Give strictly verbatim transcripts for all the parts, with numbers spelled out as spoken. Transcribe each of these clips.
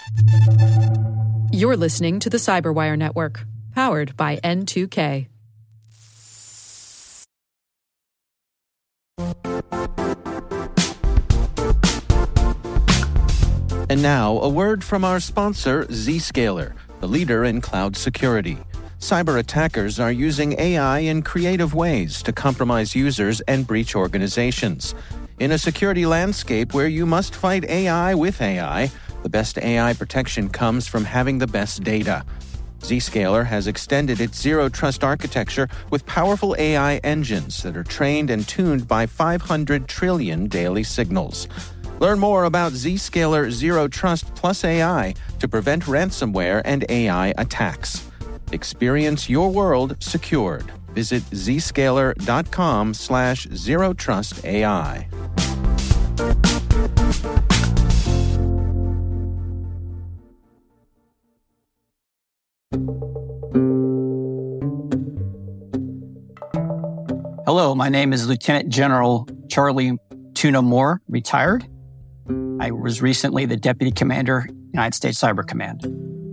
You're listening to the Cyberwire Network, powered by N two K. And now, a word from our sponsor, Zscaler, the leader in cloud security. Cyber attackers are using A I in creative ways to compromise users and breach organizations. In a security landscape where you must fight A I with A I, the best A I protection comes from having the best data. Zscaler has extended its zero-trust architecture with powerful A I engines that are trained and tuned by five hundred trillion daily signals. Learn more about Zscaler Zero Trust Plus A I to prevent ransomware and A I attacks. Experience your world secured. Visit zscaler.com slash zero trust AI. Hello, my name is Lieutenant General Charlie Tuna Moore, retired. I was recently the Deputy Commander, United States Cyber Command.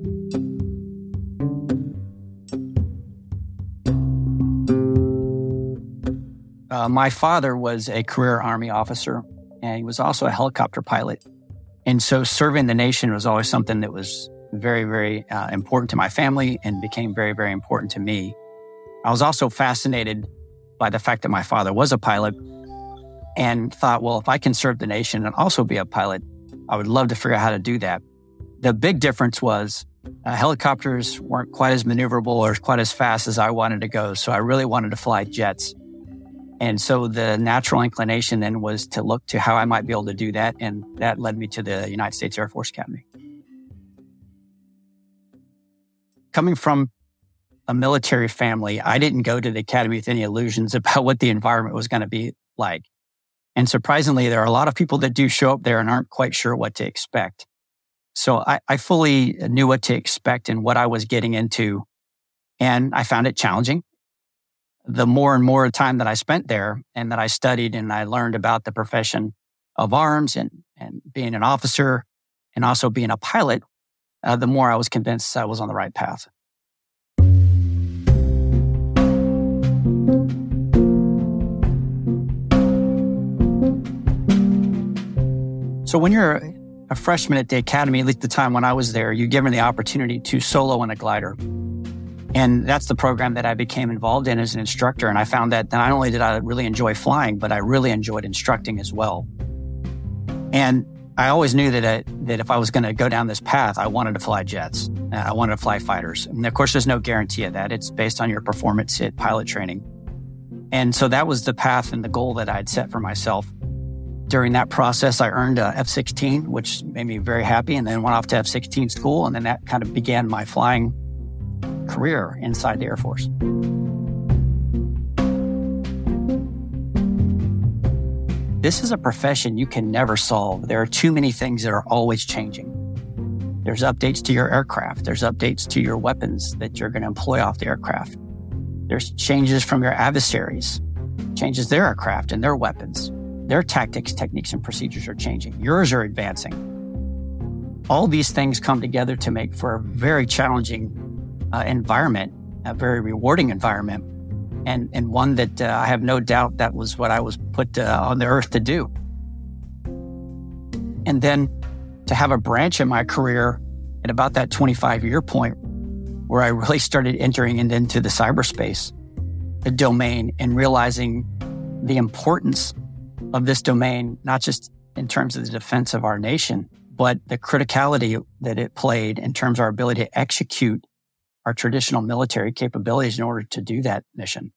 Uh, my father was a career Army officer, and he was also a helicopter pilot. And so serving the nation was always something that was very, very uh, important to my family and became very, very important to me. I was also fascinated by the fact that my father was a pilot and thought, well, if I can serve the nation and also be a pilot, I would love to figure out how to do that. The big difference was uh, helicopters weren't quite as maneuverable or quite as fast as I wanted to go. So I really wanted to fly jets. And so the natural inclination then was to look to how I might be able to do that. And that led me to the United States Air Force Academy. Coming from a military family, I didn't go to the academy with any illusions about what the environment was going to be like. And surprisingly, there are a lot of people that do show up there and aren't quite sure what to expect. So I, I fully knew what to expect and what I was getting into. And I found it challenging. The more and more time that I spent there and that I studied and I learned about the profession of arms and, and being an officer and also being a pilot, uh, the more I was convinced I was on the right path. So when you're a freshman at the academy, at least the time when I was there, you're given the opportunity to solo in a glider. And that's the program that I became involved in as an instructor. And I found that not only did I really enjoy flying, but I really enjoyed instructing as well. And I always knew that I, that if I was going to go down this path, I wanted to fly jets. I wanted to fly fighters. And of course, there's no guarantee of that. It's based on your performance at pilot training. And so that was the path and the goal that I'd set for myself. During that process, I earned a F sixteen, which made me very happy, and then went off to F sixteen school. And then that kind of began my flying career inside the Air Force. This is a profession you can never solve. There are too many things that are always changing. There's updates to your aircraft. There's updates to your weapons that you're going to employ off the aircraft. There's changes from your adversaries, changes their aircraft and their weapons. Their tactics, techniques, and procedures are changing. Yours are advancing. All these things come together to make for a very challenging uh, environment, a very rewarding environment, and, and one that uh, I have no doubt that was what I was put uh, on the earth to do. And then to have a branch in my career at about that twenty-five-year point where I really started entering into the cyberspace, the domain, and realizing the importance of this domain, not just in terms of the defense of our nation, but the criticality that it played in terms of our ability to execute our traditional military capabilities in order to do that mission.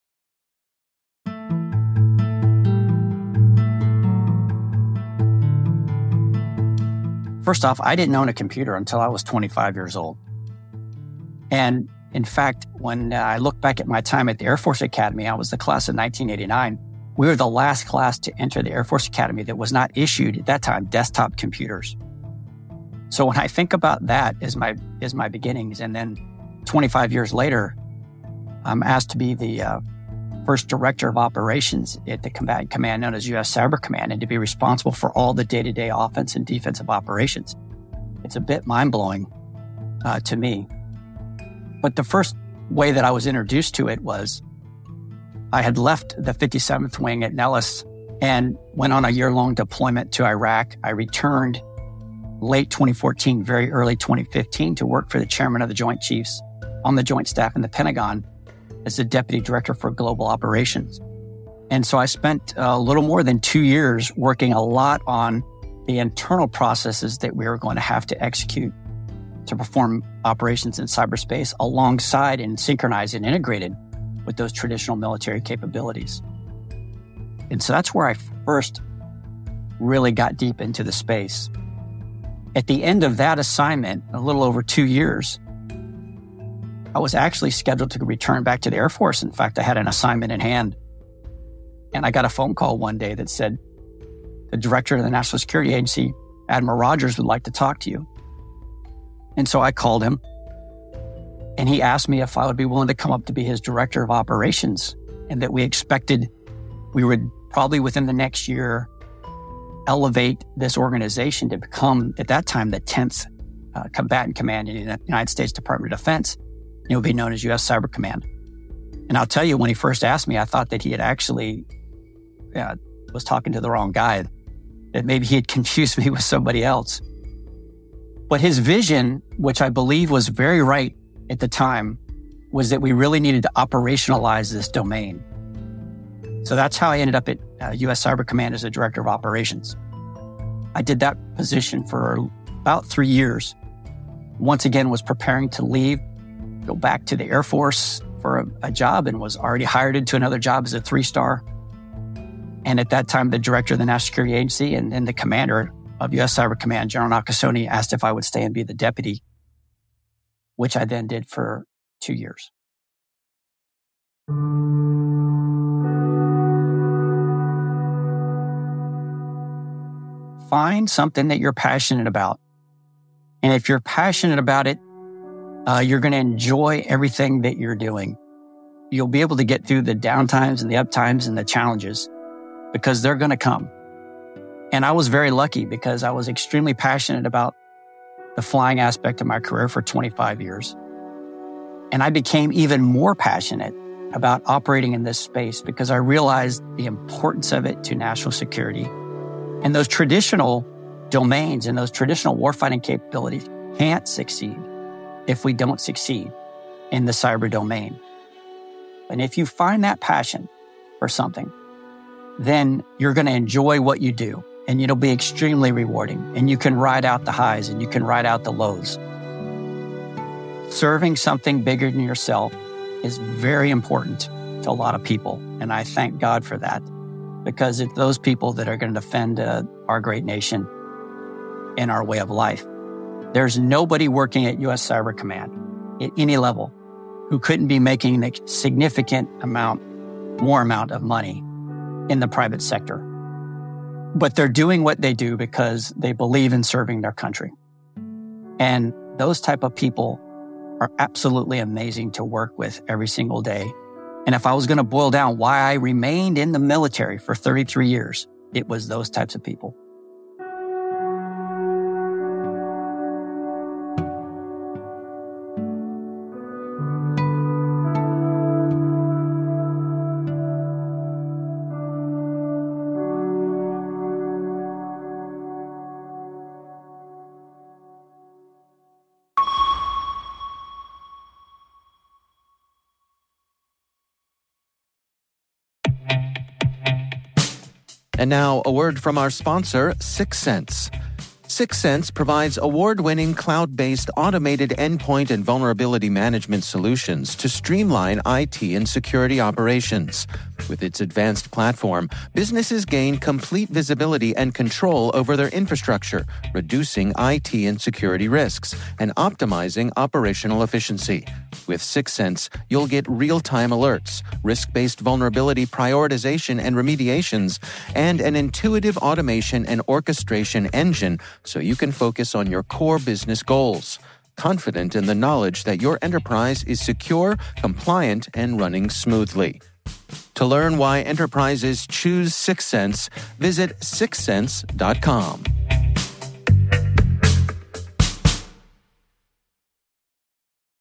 First off, I didn't own a computer until I was twenty-five years old. And in fact, when I look back at my time at the Air Force Academy, I was the class of nineteen eighty-nine. We were the last class to enter the Air Force Academy that was not issued at that time desktop computers. So when I think about that as my as my beginnings, and then twenty-five years later, I'm asked to be the uh, first director of operations at the combat command known as U S Cyber Command, and to be responsible for all the day-to-day offense and defensive operations. it's a bit mind-blowing uh, to me. But the first way that I was introduced to it was I had left the fifty-seventh Wing at Nellis and went on a year-long deployment to Iraq. I returned late twenty fourteen, very early twenty fifteen to work for the chairman of the Joint Chiefs on the Joint Staff in the Pentagon as the Deputy Director for Global Operations. And so I spent a little more than two years working a lot on the internal processes that we were going to have to execute to perform operations in cyberspace alongside and synchronized and integrated with those traditional military capabilities. And so that's where I first really got deep into the space. At the end of that assignment, a little over two years, I was actually scheduled to return back to the Air Force. In fact, I had an assignment in hand. And I got a phone call one day that said, the director of the National Security Agency, Admiral Rogers, would like to talk to you. And so I called him, and he asked me if I would be willing to come up to be his director of operations, and that we expected we would probably within the next year elevate this organization to become, at that time, the tenth uh, Combatant Command in the United States Department of Defense. It would be known as U S Cyber Command. And I'll tell you, when he first asked me, I thought that he had actually uh, was talking to the wrong guy, that maybe he had confused me with somebody else. But his vision, which I believe was very right at the time, was that we really needed to operationalize this domain. So that's how I ended up at uh, U S Cyber Command as a director of operations. I did that position for about three years. Once again, was preparing to leave, go back to the Air Force for a, a job, and was already hired into another job as a three-star. And at that time, the director of the National Security Agency and, and the commander of U S Cyber Command, General Nakasone, asked if I would stay and be the deputy, which I then did for two years. Find something that you're passionate about. And if you're passionate about it, uh, you're going to enjoy everything that you're doing. You'll be able to get through the downtimes and the uptimes and the challenges because they're going to come. And I was very lucky because I was extremely passionate about the flying aspect of my career for twenty-five years. And I became even more passionate about operating in this space because I realized the importance of it to national security. And those traditional domains and those traditional warfighting capabilities can't succeed if we don't succeed in the cyber domain. And if you find that passion for something, then you're going to enjoy what you do, and it'll be extremely rewarding, and you can ride out the highs and you can ride out the lows. Serving something bigger than yourself is very important to a lot of people, and I thank God for that, because it's those people that are going to defend uh, our great nation and our way of life. There's nobody working at U S Cyber Command at any level who couldn't be making a significant amount, more amount of money in the private sector. But they're doing what they do because they believe in serving their country. And those type of people are absolutely amazing to work with every single day. And if I was going to boil down why I remained in the military for thirty-three years, it was those types of people. And now, a word from our sponsor, Syxsense. Syxsense provides award-winning cloud-based automated endpoint and vulnerability management solutions to streamline I T and security operations. With its advanced platform, businesses gain complete visibility and control over their infrastructure, reducing I T and security risks and optimizing operational efficiency. With Syxsense, you'll get real-time alerts, risk-based vulnerability prioritization and remediations, and an intuitive automation and orchestration engine so you can focus on your core business goals, confident in the knowledge that your enterprise is secure, compliant, and running smoothly. To learn why enterprises choose Syxsense, visit syxsense dot com.